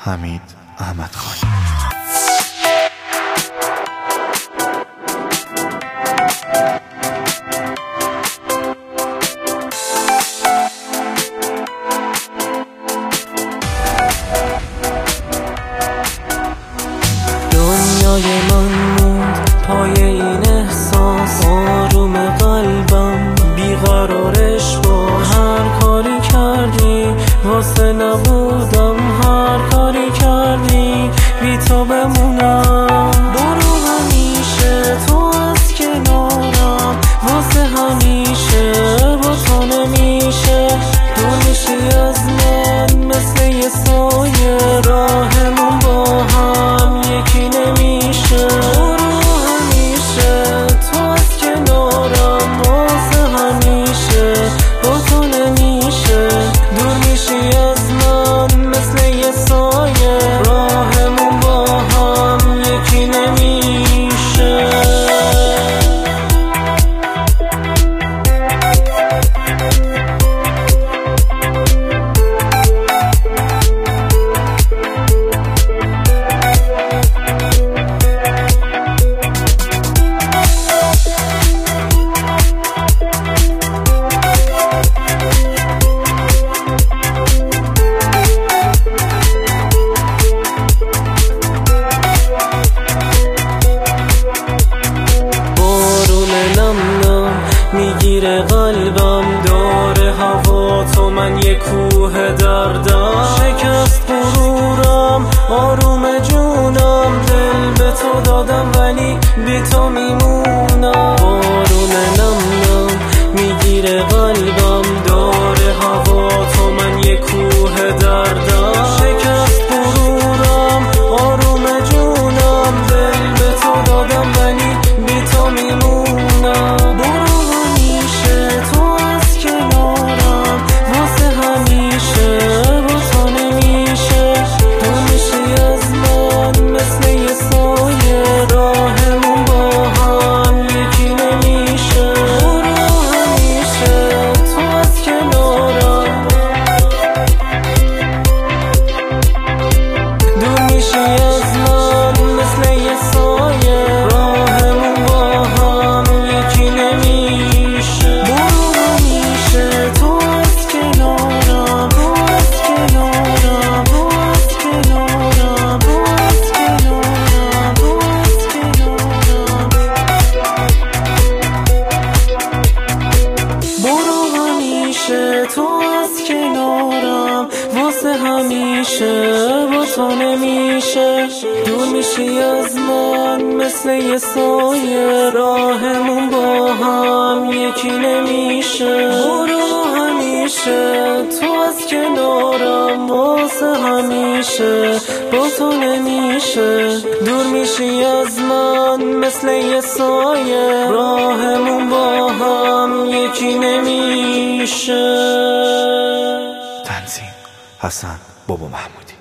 حمید احمدخانی. دنیای من موند پای این احساس، آروم قلبم بیقرارش باش. هر کاری کردی واسه نبودم، هر کاری کردی بی تو بمونم. برو همیشه تو از کنارم، واسه همیشه با تو نمیشه. دور میشی از من مثل یه سایه، راهمون با هم یکی نمیشه. برو همیشه تو از کنارم، واسه همیشه با تو نمیشه. دور میشی از من مثل یه سایه، راهمون با هم یکی نمیشه. میگیره قلبم، داره هوا تو من یه کوه دردم. شکست غرورم آروم جونم، دل به تو دادم ولی بی تو میمونم. بارون نم میگیره قلبم، داره هوا تو من یه کوه دردم. شکست غرورم آروم جونم، دل به تو دادم ولی بی تو میمونم. تو از کنارم، واسه همیشه با تو نمیشه. دور میشی از من مثل یه سایه، راهمون با هم یکی نمیشه. برو همیشه تو از کنارم، واسه همیشه با تو نمیشه. دور میشی از من مثل یه سایه، راهمون با هم یکی نمیشه. تنظیم حسن بابا محمودی.